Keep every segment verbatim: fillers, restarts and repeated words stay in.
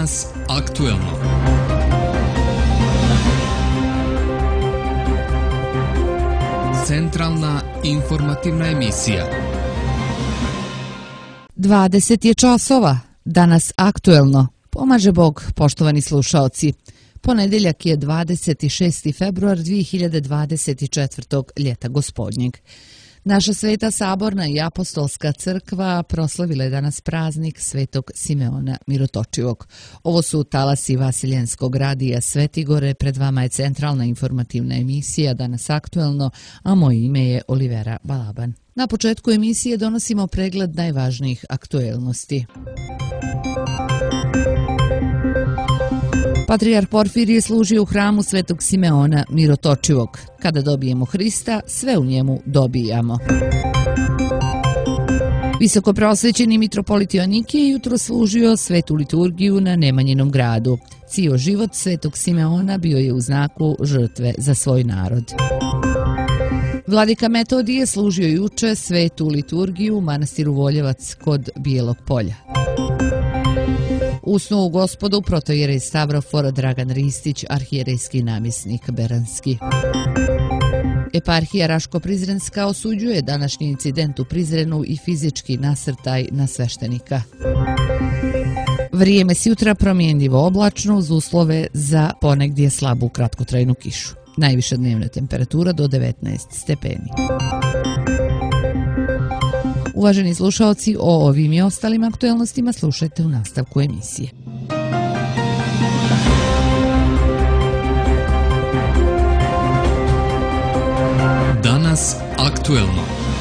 Danas aktuelno. Centralna informativna emisija. dvadeset je časova. Danas aktuelno. Pomaže Bog, poštovani slušaoci. Ponedeljak je dvadeset šesti februar dvije hiljade dvadeset četvrtog ljeta gospodnjeg. Naša Sveta Saborna i Apostolska crkva proslavila je danas praznik Svetog Simeona Mirotočivog. Ovo su talasi Vasiljenskog radija Svetigore, pred vama je centralna informativna emisija Danas aktuelno, a moje ime je Olivera Balaban. Na početku emisije donosimo pregled najvažnijih aktuelnosti. Patrijarh Porfirije služi u hramu Svetog Simeona Mirotočivog. Kada dobijemo Hrista, sve u njemu dobijamo. Visoko prosvećeni mitropolit Joanikije jutro služio svetu liturgiju na Nemanjinom gradu. Cijel život Svetog Simeona bio je u znaku žrtve za svoj narod. Vladika Metodije služio juče svetu liturgiju u manastiru Voljevac kod Bijelog polja. Usnu u Gospodu protojerej Stavrofor Dragan Ristić, arhijerejski namjesnik Beranski. Eparhija Raško-Prizrenska osuđuje današnji incident u Prizrenu i fizički nasrtaj na sveštenika. Vrijeme s jutra promjenljivo oblačno uz uslove za ponegdje slabu kratkotrajnu kišu. Najviša dnevna temperatura do devetnaest stepeni. Uvaženi slušaoci, o ovim i ostalim aktuelnostima slušajte u nastavku emisije. Danas aktuelno.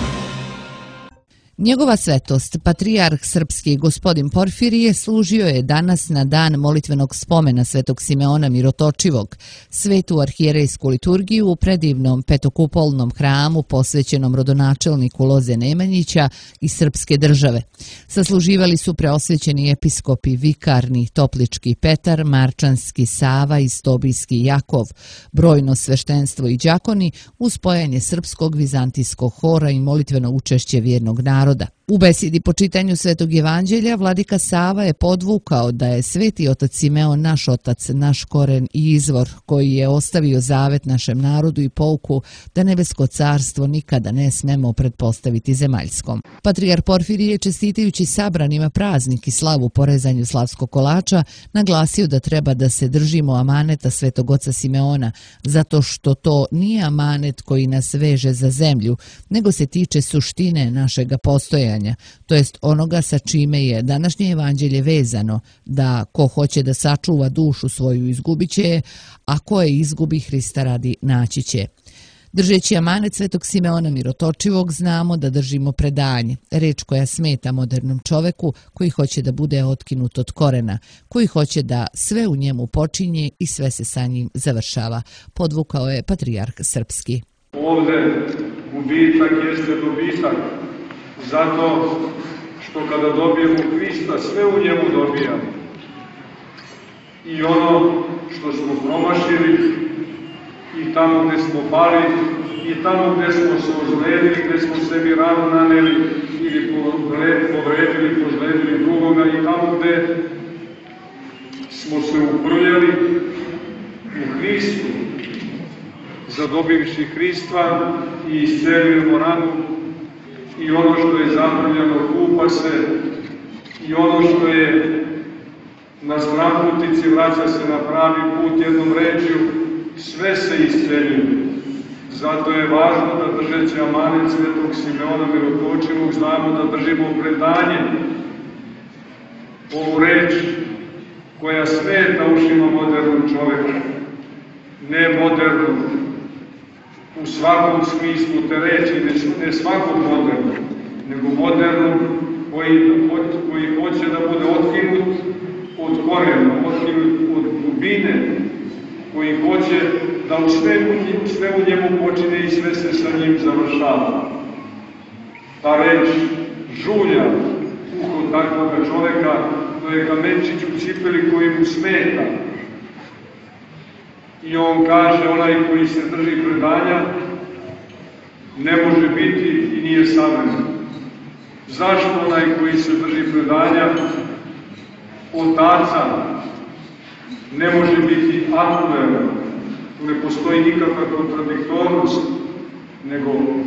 Njegova svetost, patrijarh srpski gospodin Porfirije, služio je danas na dan molitvenog spomena Svetog Simeona Mirotočivog, svetu arhijerejsku liturgiju u predivnom petokupolnom hramu posvećenom rodonačelniku Loze Nemanjića i srpske države. Sasluživali su preosvećeni episkopi Vikarni, Toplički Petar, Marčanski Sava i Stobijski Jakov, brojno sveštenstvo i đakoni uz spojanje srpskog vizantijskog hora i molitveno učešće vjernog naroda. U besedi po čitanju Svetog Evanđelja vladika Sava je podvukao da je Sveti otac Simeon naš otac, naš koren i izvor, koji je ostavio zavet našem narodu i pouku da nebesko carstvo nikada ne smemo pretpostaviti zemaljskom. Patrijarh Porfirije, čestitajući sabranima praznik i slavu po rezanju slavskog kolača, naglasio da treba da se držimo amaneta Svetog oca Simeona, zato što to nije amanet koji nas veže za zemlju, nego se tiče suštine našega postojanja, to jest onoga sa čime je današnje evanđelje vezano, da ko hoće da sačuva dušu svoju izgubit će je, a ko je izgubi Hrista radi naći će. Držeći amanet Svetog Simeona Mirotočivog znamo da držimo predanje, reč koja smeta modernom čoveku koji hoće da bude otkinut od korena, koji hoće da sve u njemu počinje i sve se sa njim završava, podvukao je patrijarh srpski. Ovde gubitak jeste dobitak, zato što kada dobijemo Hrista, sve u njemu dobijamo. I ono što smo promašili, i tamo gde smo pali, i tamo gde smo se ozledili, gde smo sebi ranu naneli, ili povredili, pozledili drugoga, i tamo gde smo se uprljali u Hristu, zadobivši Hrista i iscelimo ranu, i ono što je zaprljano kupa se, i ono što je na stranputici vraća se na pravi put jednom rečju, sve se isceljuje. Zato je važno da držeći amanet Svetog Simeona Mirotočivog znamo da držimo predanje, ovu reč koja smeta ušima modernom čoveku, ne modernom, u svakom smislu te reči, ne svakom modernom, nego modernom koji, koji hoće da bude otkinut od korena, otkinut od dubine, koji hoće da u sve, sve u njemu počine i sve se sa njim završava. Ta reč žulja uho takvoga čoveka, to je kamenčić u cipeli koji mu smeta. I on kaže, onaj koji se drži predanja, ne može biti i nije savremen. Zašto onaj koji se drži predanja otaca ne može biti aktuelan, tu ne postoji nikakva kontradiktornost, nego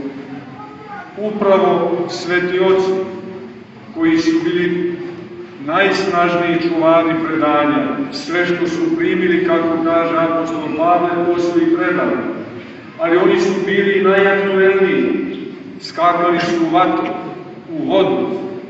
upravo sveti oci koji su bili najsnažniji čuvari predanja, sve što su primili, kako kaže apostol Pavle, to su i predali. Ali oni su bili najaktuelniji, skakali su u vatru, u vodu,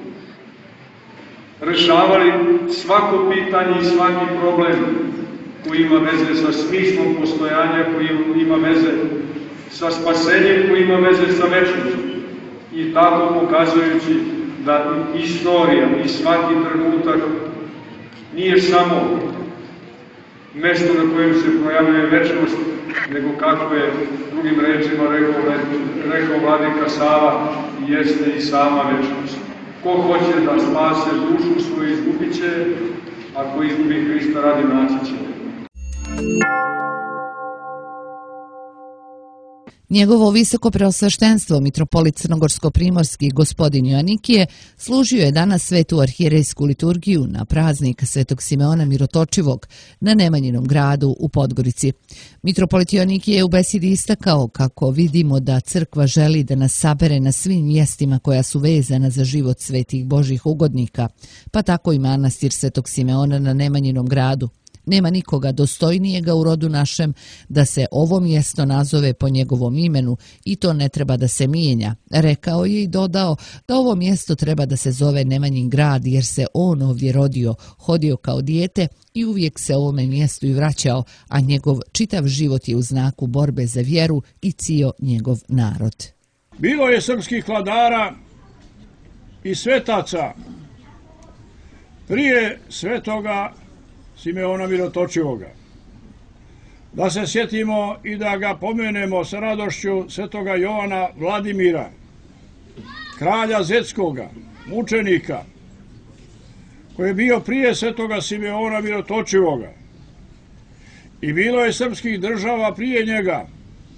rešavali svako pitanje i svaki problem koji ima veze sa smislom postojanja, koji ima veze sa spasenjem, koji ima veze sa večnošću. I tako pokazujući da istorija i svaki trenutak nije samo mesto na kojem se projavljuje večnost, nego kako je drugim rečima rekao, rekao vladika Sava, jeste i sama večnost. Ko hoće da spase dušu svoju, izgubit će, a ko izgubi Hrista radi, naći će. Njegovo visoko preosveštenstvo, mitropolit crnogorsko-primorski gospodin Joanikije, služio je danas svetu arhijerejsku liturgiju na praznik Svetog Simeona Mirotočivog na Nemanjinom gradu u Podgorici. Mitropolit Joanikije je u besedi istakao kako vidimo da crkva želi da nas sabere na svim mjestima koja su vezana za život svetih Božih ugodnika, pa tako i manastir Svetog Simeona na Nemanjinom gradu. Nema nikoga dostojnijega u rodu našem da se ovo mjesto nazove po njegovom imenu i to ne treba da se mijenja. Rekao je i dodao da ovo mjesto treba da se zove Nemanjin grad jer se on ovdje rodio, hodio kao dijete i uvijek se ovome mjestu i vraćao, a njegov čitav život je u znaku borbe za vjeru i cio njegov narod. Bilo je srpskih vladara i svetaca prije svetoga Simeona Mirotočivoga. Da se sjetimo i da ga pomenemo sa radošću svetoga Jovana Vladimira, kralja Zetskoga, mučenika, koji je bio prije svetoga Simeona Mirotočivoga. I bilo je srpskih država prije njega,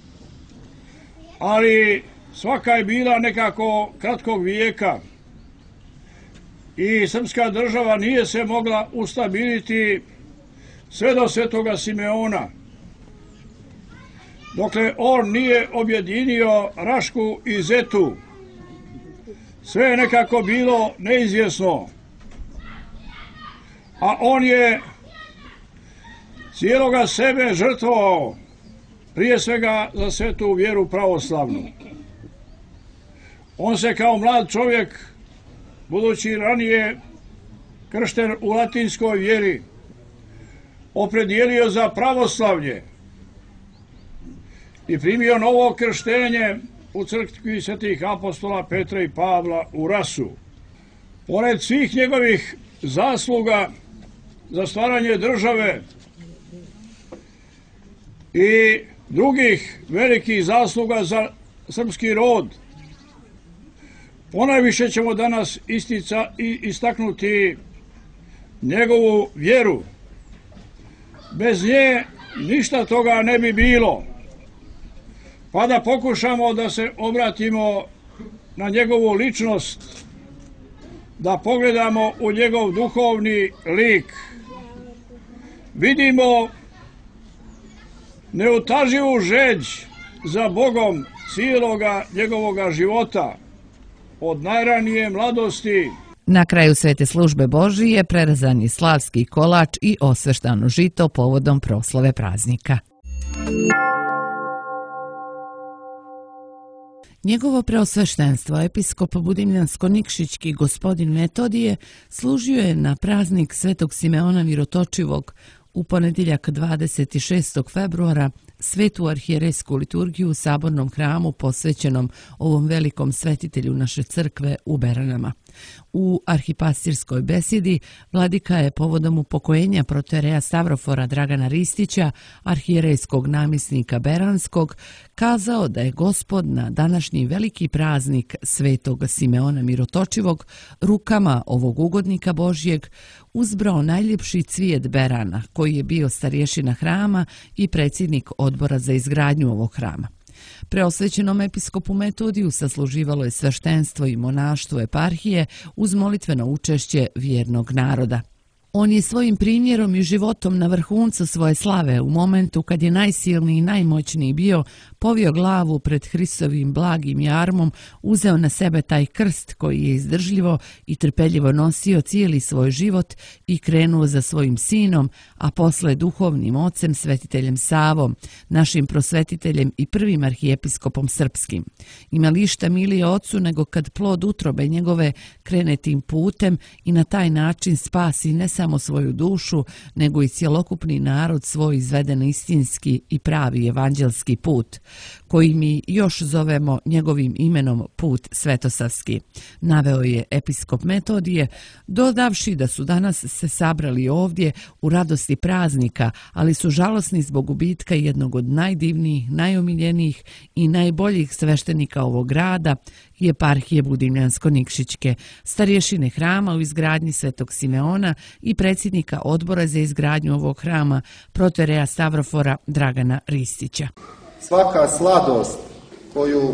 ali svaka je bila nekako kratkog vijeka i srpska država nije se mogla ustabiliti sve do svetoga Simeona. Dokle on nije objedinio Rašku i Zetu, sve je nekako bilo neizvjesno. A on je cijeloga sebe žrtvovao, prije svega za svetu vjeru pravoslavnu. On se kao mlad čovjek, budući ranije kršten u latinskoj vjeri, opredijelio za pravoslavlje i primio novo krštenje u crkvi svetih apostola Petra i Pavla u Rasu. Pored svih njegovih zasluga za stvaranje države i drugih velikih zasluga za srpski rod, ponajviše ćemo danas istica, istaknuti njegovu vjeru. Bez nje ništa toga ne bi bilo. Pa da pokušamo da se obratimo na njegovu ličnost, da pogledamo u njegov duhovni lik. Vidimo neutaživu žeđ za Bogom cijeloga njegovoga života, od najranije mladosti. Na kraju svete službe Božije prerezan je slavski kolač i osveštano žito povodom proslave praznika. Njegovo preosveštenstvo, episkop Budimljansko-Nikšićki gospodin Metodije, služio je na praznik Svetog Simeona Mirotočivog u ponedjeljak dvadeset šestog februara svetu arhijerejsku liturgiju u sabornom hramu posvećenom ovom velikom svetitelju naše crkve u Beranama. U arhipastirskoj besedi vladika je povodom upokojenja protoijereja Stavrofora Dragana Ristića, arhijerejskog namjesnika Beranskog, kazao da je Gospod na današnji veliki praznik Svetog Simeona Mirotočivog rukama ovog ugodnika Božjeg uzbrao najljepši cvijet Berana, koji je bio starješina hrama i predsjednik odbora za izgradnju ovog hrama. Preosvećenom episkopu Metodiju sasluživalo je sveštenstvo i monaštvo eparhije uz molitveno učešće vjernog naroda. On je svojim primjerom i životom na vrhuncu svoje slave, u momentu kad je najsilniji i najmoćniji bio, povio glavu pred Hristovim blagim jarmom, uzeo na sebe taj krst koji je izdržljivo i trpeljivo nosio cijeli svoj život i krenuo za svojim sinom, a posle duhovnim ocem svetiteljem Savom, našim prosvetiteljem i prvim arhijepiskopom srpskim. Ima li išta milije ocu nego kad plod utrobe njegove krene tim putem i na taj način spasi ne samo svoju dušu, nego i cjelokupni narod svoj izveden istinski i pravi evanđelski put, koji mi još zovemo njegovim imenom put svetosavski, naveo je episkop Metodije, dodavši da su danas se sabrali ovdje u radosti praznika, ali su žalosni zbog gubitka jednog od najdivnijih, najomiljenijih i najboljih sveštenika ovog grada, Jeparhije Budimljansko-Nikšićke, starješine hrama u izgradnji Svetog Simeona i predsjednika odbora za izgradnju ovog hrama, protoreja Stavrofora Dragana Ristića. Svaka sladost koju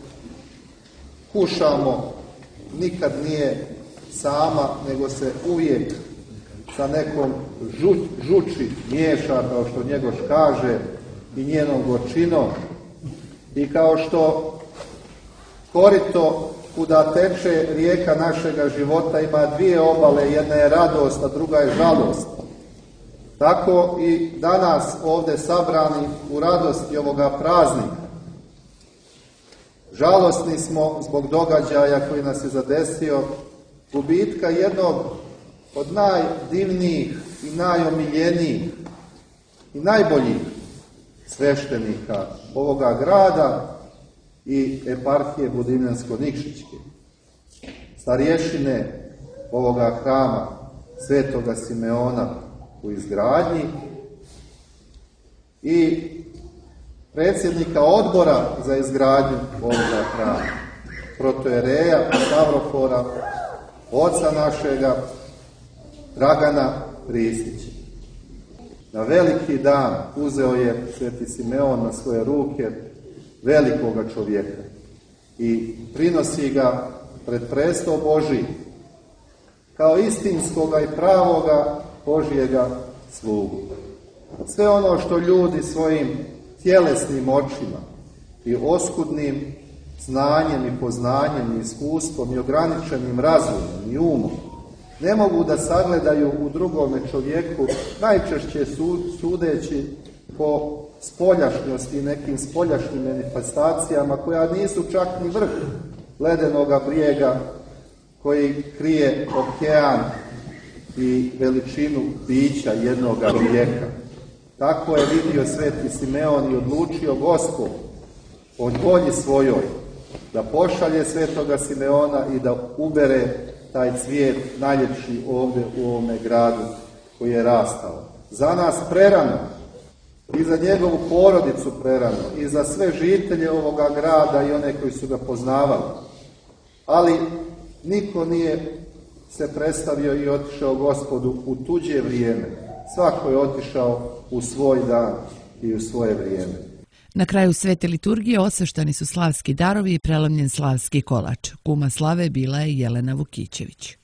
kušamo nikad nije sama, nego se uvijek sa nekom žu, žuči miješa, kao što Njegoš kaže, i njenom gorčinom. I kao što korito kuda teče rijeka našega života ima dvije obale, jedna je radost, a druga je žalost. Tako i danas ovdje sabrani u radosti ovoga praznika. Žalosni smo zbog događaja koji nas je zadesio, gubitka jednog od najdivnijih i najomiljenijih i najboljih sveštenika ovoga grada i eparhije Budimljansko-Nikšićke, starješine ovoga hrama Svetoga Simeona u izgradnji i predsjednika odbora za izgradnju ovoga hrama, protojereja Stavrofora, oca našega Dragana Ristića. Na veliki dan uzeo je Sveti Simeon na svoje ruke velikoga čovjeka i prinosi ga pred prestol Božji kao istinskoga i pravoga Božjega slugu. Sve ono što ljudi svojim tjelesnim očima i oskudnim znanjem i poznanjem i iskustvom i ograničenim razumom i umom ne mogu da sagledaju u drugome čovjeku, najčešće sudeći po spoljašnjosti i nekim spoljašnjim manifestacijama koja nisu čak ni vrh ledenoga brijega koji krije okean i veličinu bića jednoga čovjeka. Tako je vidio Sveti Simeon i odlučio Gospod od volji svojoj da pošalje Svetoga Simeona i da ubere taj cvijet najljepši ovdje u ovome gradu koji je rastao. Za nas prerano i za njegovu porodicu prerano i za sve žitelje ovoga grada i one koji su ga poznavali. Ali niko nije se predstavio i otišao Gospodu u tuđe vrijeme. Svako je otišao u svoj dan i u svoje vrijeme. Na kraju svete liturgije osveštani su slavski darovi i prelomljen slavski kolač. Kuma slave bila je Jelena Vukićević.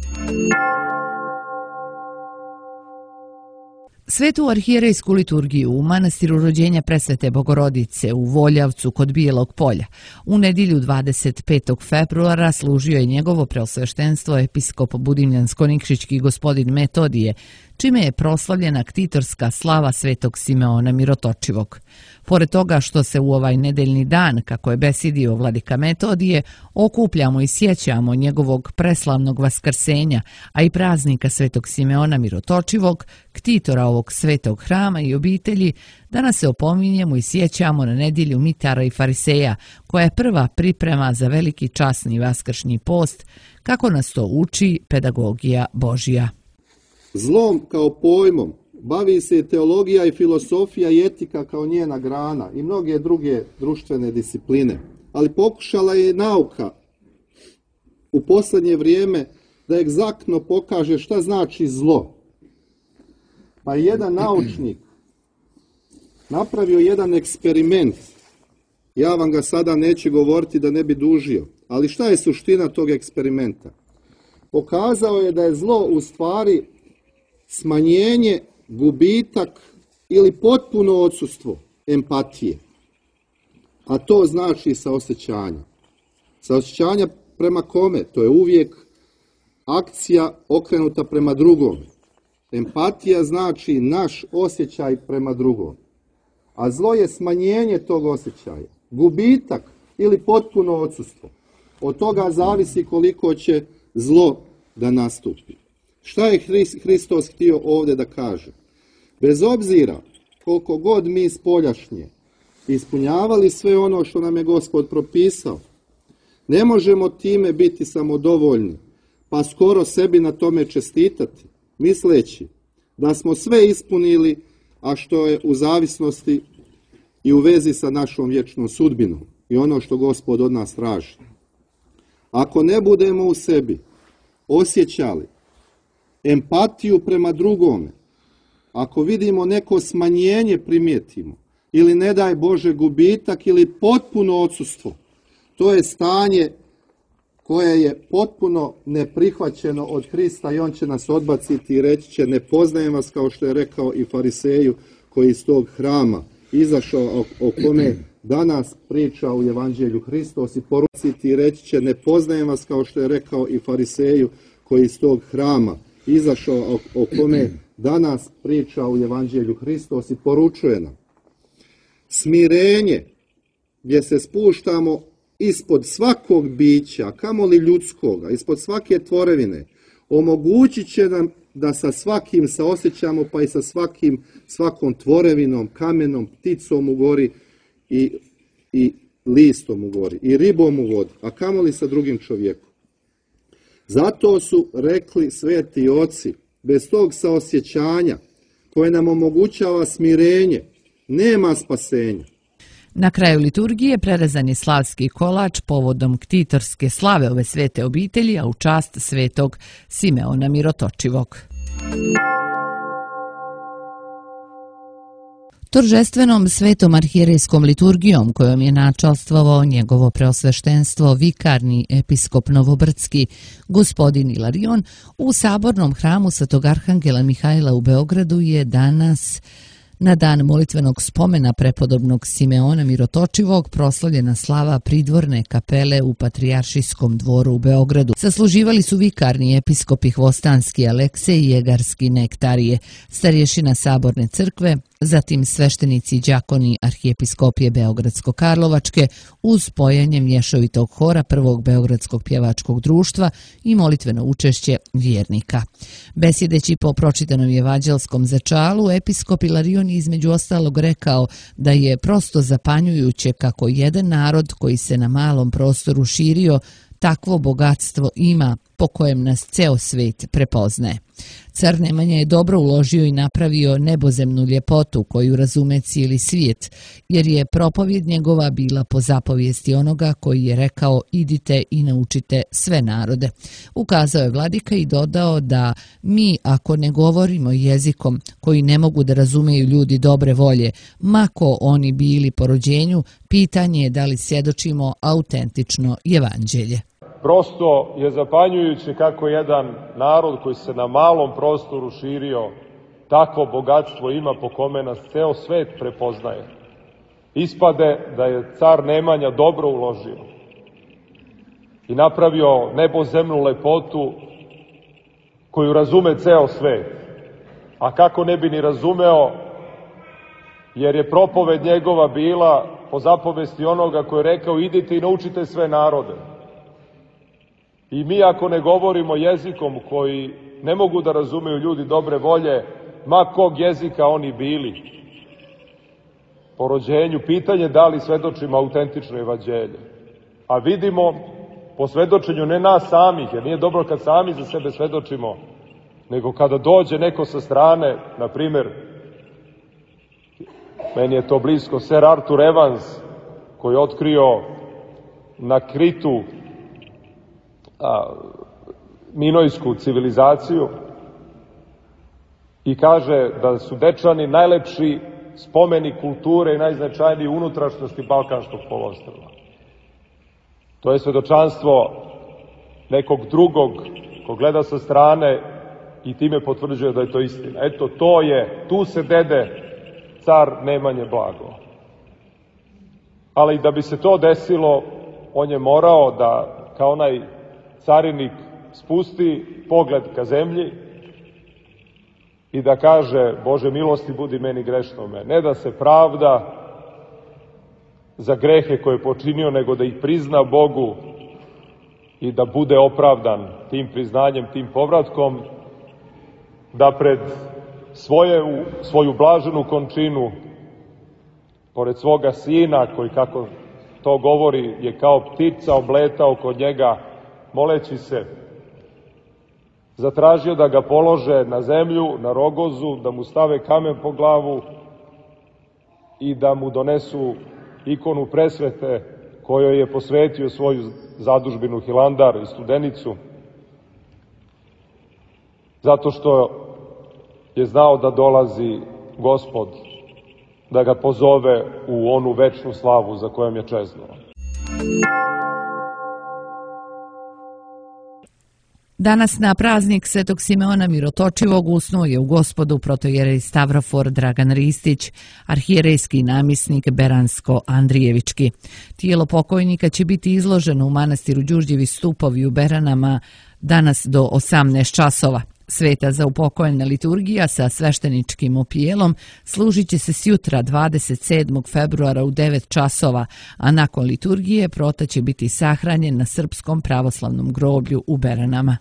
Svetu arhijerejsku liturgiju u manastiru Rođenja Presvete Bogorodice u Voljavcu kod Bijelog polja u nedjelju dvadeset petog februara služio je njegovo preosveštenstvo episkop Budimljansko-Nikšićki gospodin Metodije, čime je proslavljena ktitorska slava Svetog Simeona Mirotočivog. Pored toga što se u ovaj nedeljni dan, kako je besidio vladika Metodije, okupljamo i sjećamo njegovog preslavnog vaskrsenja, a i praznika Svetog Simeona Mirotočivog, ktitora ovog svetog hrama i obitelji, danas se opominjemo i sjećamo na nedjelju mitara i fariseja, koja je prva priprema za veliki časni vaskršnji post, kako nas to uči pedagogija Božja. Zlom kao pojmom bavi se teologija i filosofija i etika kao njena grana i mnoge druge društvene discipline. Ali pokušala je nauka u posljednje vrijeme da egzaktno pokaže šta znači zlo. Pa je jedan naučnik napravio jedan eksperiment. Ja vam ga sada neću govoriti da ne bi dužio. Ali šta je suština tog eksperimenta? Pokazao je da je zlo u stvari smanjenje, gubitak ili potpuno odsustvo empatije. A to znači saosjećanja. Saosjećanja prema kome? To je uvijek akcija okrenuta prema drugom. Empatija znači naš osjećaj prema drugom. A zlo je smanjenje tog osjećaja. Gubitak ili potpuno odsustvo. Od toga zavisi koliko će zlo da nastupi. Šta je Hristos htio ovdje da kaže? Bez obzira koliko god mi spoljašnje ispunjavali sve ono što nam je Gospod propisao, ne možemo time biti samodovoljni, pa skoro sebi na tome čestitati, misleći da smo sve ispunili, a što je u zavisnosti i u vezi sa našom vječnom sudbinom i ono što Gospod od nas traži. Ako ne budemo u sebi osjećali empatiju prema drugome, ako vidimo neko smanjenje primijetimo, ili ne daj Bože gubitak ili potpuno odsustvo, to je stanje koje je potpuno neprihvaćeno od Hrista i on će nas odbaciti i reći će ne poznajem vas, kao što je rekao i fariseju koji iz tog hrama izašao, o, o kome danas priča u Evanđelju Hristos i poručiti i reći će ne poznajem vas, kao što je rekao i fariseju koji iz tog hrama izašao, o, o kome danas priča u Evanđelju Hristos i poručuje nam. Smirenje, gdje se spuštamo ispod svakog bića, kamoli ljudskoga, ispod svake tvorevine, omogućit će nam da sa svakim saosjećamo, pa i sa svakim, svakom tvorevinom, kamenom, pticom u gori i, i listom u gori, i ribom u vodi, a kamoli sa drugim čovjekom. Zato su rekli sveti oci, bez tog saosjećanja koje nam omogućava smirenje, nema spasenja. Na kraju liturgije prerezan je slavski kolač povodom ktitorske slave ove svete obitelji, a u čast svetog Simeona Mirotočivog. Toržestvenom svetom arhijerejskom liturgijom kojom je načalstvovao njegovo preosveštenstvo vikarni episkop Novobrdski gospodin Ilarion u sabornom hramu Svetog Arhangela Mihajla u Beogradu je danas na dan molitvenog spomena prepodobnog Simeona Mirotočivog proslavljena slava pridvorne kapele u Patrijaršijskom dvoru u Beogradu. Sasluživali su vikarni episkopi Hvostanski Aleksej i Jegarski Nektarije, starješina Saborne crkve, zatim sveštenici i đakoni arhijepiskopije Beogradsko-Karlovačke uz pojenje mješovitog hora Prvog Beogradskog pjevačkog društva i molitveno učešće vjernika. Besjedeći po pročitanom evanđelskom začalu, episkop Ilarion između ostalog rekao da je prosto zapanjujuće kako jedan narod koji se na malom prostoru širio takvo bogatstvo ima po kojem nas ceo svet prepoznaje. Car Nemanja je dobro uložio i napravio nebozemnu ljepotu koju razume cijeli svijet, jer je propovjed njegova bila po zapovijesti onoga koji je rekao idite i naučite sve narode. Ukazao je vladika i dodao da mi ako ne govorimo jezikom koji ne mogu da razumeju ljudi dobre volje, mako oni bili po rođenju, pitanje je da li svjedočimo autentično evanđelje. Prosto je zapanjujuće kako jedan narod koji se na malom prostoru širio, takvo bogatstvo ima po kome nas ceo svet prepoznaje. Ispade da je car Nemanja dobro uložio i napravio nebozemnu lepotu koju razume ceo svet. A kako ne bi ni razumeo, jer je propoved njegova bila po zapovesti onoga koji je rekao idite i naučite sve narode. I mi ako ne govorimo jezikom koji ne mogu da razumeju ljudi dobre volje, ma kog jezika oni bili, po rođenju, pitanje da li svedočimo autentično evanđelje. A vidimo po svedočenju ne nas samih, jer nije dobro kad sami za sebe svedočimo, nego kada dođe neko sa strane, na primjer, meni je to blisko, Sir Arthur Evans, koji je otkrio na Kritu a, minojsku civilizaciju i kaže da su Dečani najlepši spomeni kulture i najznačajniji unutrašnjosti Balkanskog poluostrva. To je svedočanstvo nekog drugog ko gleda sa strane i time potvrđuje da je to istina. Eto, to je, tu se dede car Nemanje Blago. Ali da bi se to desilo, on je morao da, kao onaj carinik, spusti pogled ka zemlji i da kaže: Bože milosti, budi meni grešnome. Ne da se pravda za grehe koje je počinio, nego da ih prizna Bogu i da bude opravdan tim priznanjem, tim povratkom, da pred svoje, svoju blaženu končinu, pored svoga sina, koji, kako to govori, je kao ptica obletao kod njega, moleći se, zatražio da ga polože na zemlju, na rogozu, da mu stave kamen po glavu i da mu donesu ikonu presvete kojoj je posvetio svoju zadužbinu Hilandar i Studenicu, zato što je znao da dolazi Gospod, da ga pozove u onu večnu slavu za kojom je čeznuo. Danas na praznik Svetog Simeona Mirotočivog usnuo je u Gospodu protojerej Stavrofor Dragan Ristić, arhijerejski namjesnik Beransko-Andrijevički. Tijelo pokojnika će biti izloženo u manastiru Đurđevi stupovi u Beranama danas do osamnaest časova. Sveta za upokojena liturgija sa svešteničkim opijelom služit će se sjutra dvadeset sedmog februara u devet časova, a nakon liturgije prota će biti sahranjen na Srpskom pravoslavnom groblju u Beranama.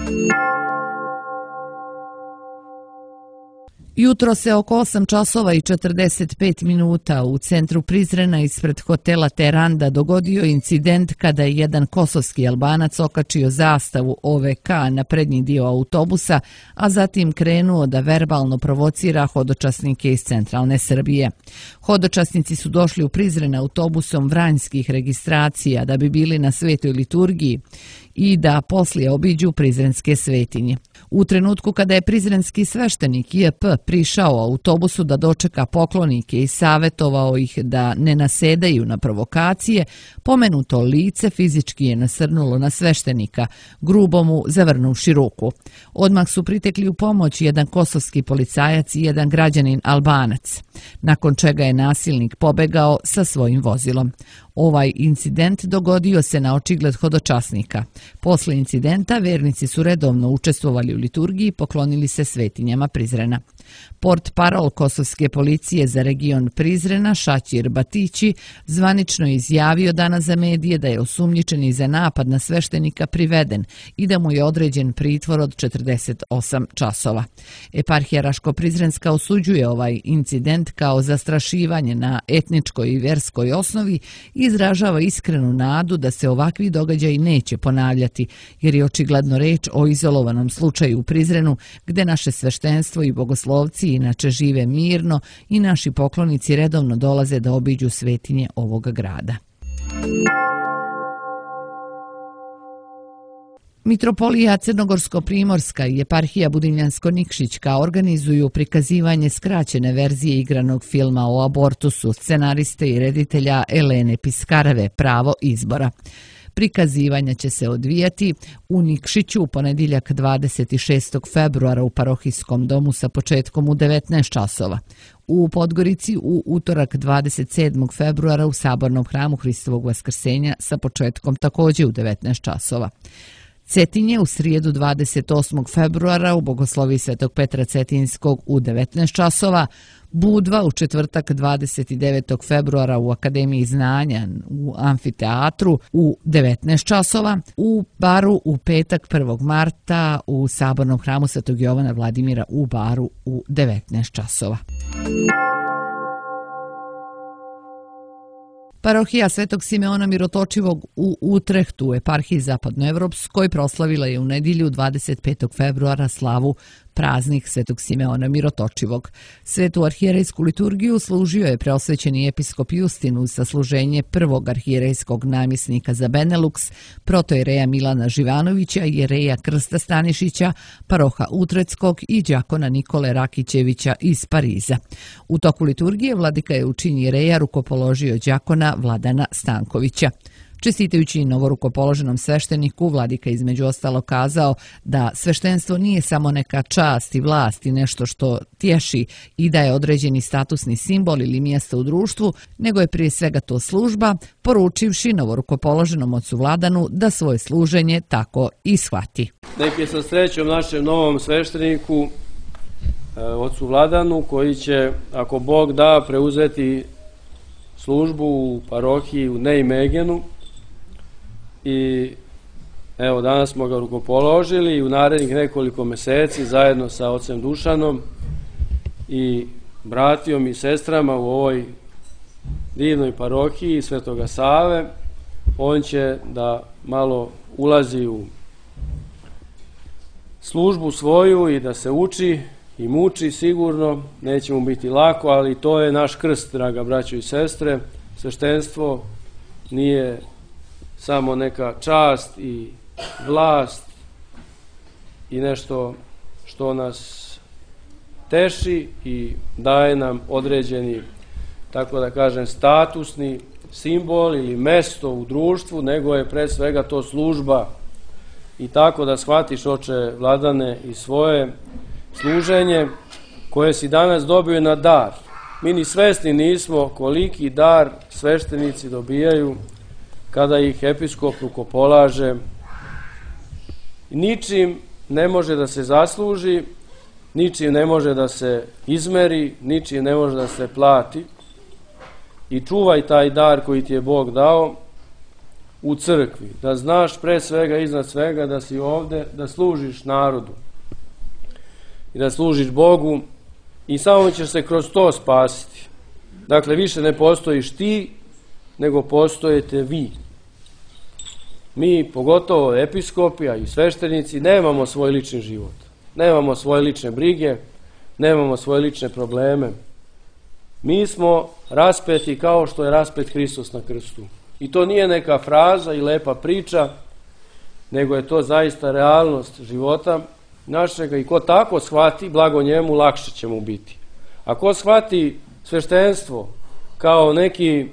Jutro se oko osam časova i četrdeset pet minuta u centru Prizrena ispred hotela Teranda dogodio incident kada je jedan kosovski Albanac okačio zastavu O V K na prednji dio autobusa, a zatim krenuo da verbalno provocira hodočasnike iz centralne Srbije. Hodočasnici su došli u Prizren autobusom vranjskih registracija da bi bili na svetoj liturgiji i da poslije obiđu prizrenske svetinje. U trenutku kada je prizrenski sveštenik J P prišao autobusu da dočeka poklonike i savjetovao ih da ne nasedaju na provokacije, pomenuto lice fizički je nasrnulo na sveštenika, grubo mu zavrnuvši ruku. Odmah su pritekli u pomoć jedan kosovski policajac i jedan građanin Albanac, nakon čega je nasilnik pobegao sa svojim vozilom. Ovaj incident dogodio se na očigled hodočasnika. Posle incidenta vernici su redovno učestvovali u liturgiji i poklonili se svetinjama Prizrena. Port parol kosovske policije za region Prizrena Šaćir Batići zvanično je izjavio danas za medije da je osumnjičeni za napad na sveštenika priveden i da mu je određen pritvor od četrdeset osam časova. Eparhija Raško-Prizrenska osuđuje ovaj incident kao zastrašivanje na etničkoj i verskoj osnovi i izražava iskrenu nadu da se ovakvi događaji neće ponavljati, jer je očigledno reč o izolovanom slučaju u Prizrenu, gde naše sveštenstvo i bogoslovci inače žive mirno i naši poklonici redovno dolaze da obiđu svetinje ovoga grada. Mitropolija Crnogorsko-Primorska i eparhija Budimljansko-Nikšićka organizuju prikazivanje skraćene verzije igranog filma o abortusu scenariste i reditelja Elene Piskareve Pravo izbora. Prikazivanja će se odvijati u Nikšiću u ponedjeljak dvadeset šestog februara u parohijskom domu sa početkom u devetnaest časova. U Podgorici u utorak dvadeset sedmog februara u Sabornom hramu Hristovog Vaskrsenja sa početkom također u devetnaest časova. Cetinje u srijedu dvadeset osmog februara u Bogosloviji Svetog Petra Cetinskog u devetnaest časova, Budva u četvrtak dvadeset devetog februara u Akademiji znanja u amfiteatru u devetnaest časova, u Baru u petak prvog marta u Sabornom hramu Svetog Jovana Vladimira u Baru u devetnaest časova. Parohija Svetog Simeona Mirotočivog u Utrehtu, eparhiji zapadnoevropskoj, proslavila je u nedjelju dvadeset petog februara slavu praznik Svetog Simeona Mirotočivog. Svetu arhijerejsku liturgiju služio je preosvećeni episkop Justin uz sasluženje prvog arhijerejskog namjesnika za Benelux, protojereja Milana Živanovića, jereja Krsta Stanišića, paroha Utreckog i đakona Nikole Rakićevića iz Pariza. U toku liturgije vladika je u čin jereja rukopoložio đakona Vladana Stankovića. Čestitajući novorukopoloženom svešteniku, vladika između ostalo kazao da sveštenstvo nije samo neka čast i vlast i nešto što tješi i da je određeni statusni simbol ili mjesto u društvu, nego je prije svega to služba, poručivši novorukopoloženom ocu Vladanu da svoje služenje tako i shvati. Neki sa srećom našem novom svešteniku, ocu Vladanu, koji će, ako Bog da, preuzeti službu u parohiji u Nijmegenu. I evo, danas smo ga rukopoložili i u narednih nekoliko mjeseci zajedno sa ocem Dušanom i bratijom i sestrama u ovoj divnoj parohiji Svetoga Save, on će da malo ulazi u službu svoju i da se uči i muči sigurno, neće mu biti lako, ali to je naš krst, draga braćo i sestre. Sveštenstvo nije samo neka čast i vlast i nešto što nas teši i daje nam određeni, tako da kažem, statusni simbol ili mesto u društvu, nego je pre svega to služba. I tako da shvatiš, oče Vladane, i svoje služenje koje si danas dobio na dar. Mi ni svesni nismo koliki dar sveštenici dobijaju kada ih episkop rukopolaže. Ničim ne može da se zasluži, ničim ne može da se izmeri, ničim ne može da se plati. I čuvaj taj dar koji ti je Bog dao u crkvi. Da znaš pre svega, iznad svega, da si ovde, da služiš narodu i da služiš Bogu i samo ćeš se kroz to spasiti. Dakle, više ne postojiš ti, nego postojite vi. Mi, pogotovo episkopi, a i sveštenici, nemamo svoj lični život. Nemamo svoje lične brige, nemamo svoje lične probleme. Mi smo raspeti kao što je raspet Hristos na krstu. I to nije neka fraza i lepa priča, nego je to zaista realnost života našega i ko tako shvati, blago njemu, lakše će mu biti. A ko shvati sveštenstvo kao neki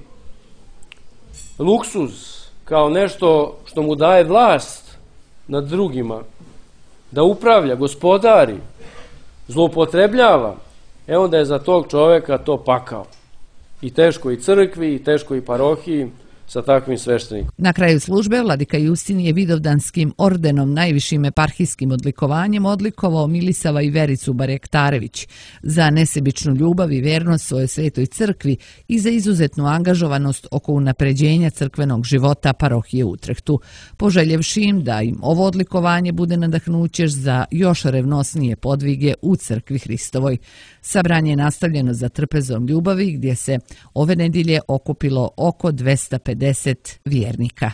luksuz, kao nešto što mu daje vlast nad drugima, da upravlja, gospodari, zloupotrebljava, e onda je za tog čoveka to pakao. I teško i crkvi, i teško i parohiji, sa takvim sveštenikom. Na kraju službe vladika Justin je Vidovdanskim ordenom, najvišim eparhijskim odlikovanjem, odlikovao Milisava i Vericu Barjektarević za nesebičnu ljubav i vjernost svojoj svetoj crkvi i za izuzetnu angažovanost oko unapređenja crkvenog života parohije u Utrehtu, poželjevši im da im ovo odlikovanje bude nadahnuće za još revnosnije podvige u crkvi Hristovoj. Sabranje je nastavljeno za trpezom ljubavi, gdje se ove nedjelje okupilo oko dvesta pedeset vjernika.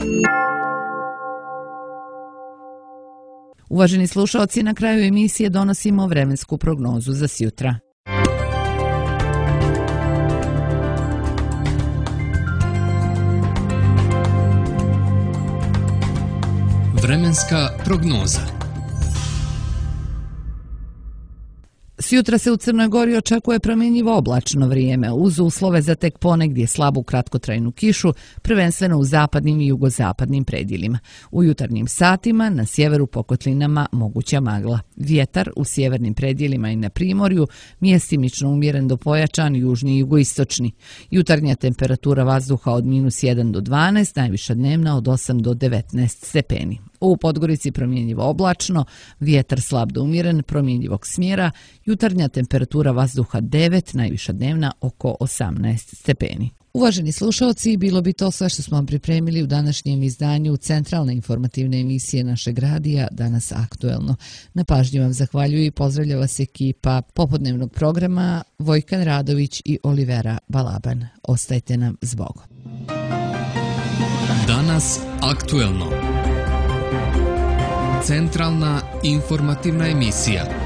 Uvaženi slušaoci, na kraju emisije donosimo vremensku prognozu za sjutra. Vremenska prognoza. Sjutra se u Crnoj Gori očekuje promjenjivo oblačno vrijeme, uz uslove za tek ponegdje slabu kratkotrajnu kišu, prvenstveno u zapadnim i jugozapadnim predjelima. U jutarnjim satima na sjeveru po kotlinama moguća magla. Vjetar u sjevernim predjelima i na primorju mjestimično umjeren do pojačan južni i jugoistočni. Jutarnja temperatura vazduha od minus jedan do dvanaest, najviša dnevna od osam do devetnaest stepeni. U Podgorici promjenjivo oblačno, vjetar slab do umjeren, promjenjivog smjera, jutarnja temperatura vazduha devet, najviša dnevna oko osamnaest stepeni. Uvaženi slušalci, bilo bi to sve što smo vam pripremili u današnjem izdanju centralne informativne emisije našeg radija Danas aktuelno. Na pažnji vam zahvaljuju i pozdravlja vas ekipa popodnevnog programa Vojkan Radović i Olivera Balaban. Ostajte nam s Bogom. Danas aktuelno. Centralna informativna emisija.